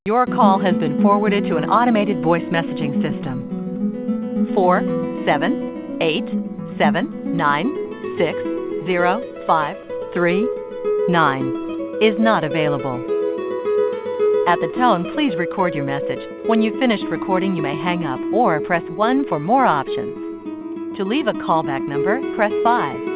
Your call has been forwarded to an automated voice messaging system. 478-796-0539 is not available. At the tone, please record your message. When you've finished recording, you may hang up or press 1 for more options. To leave a callback number, press 5.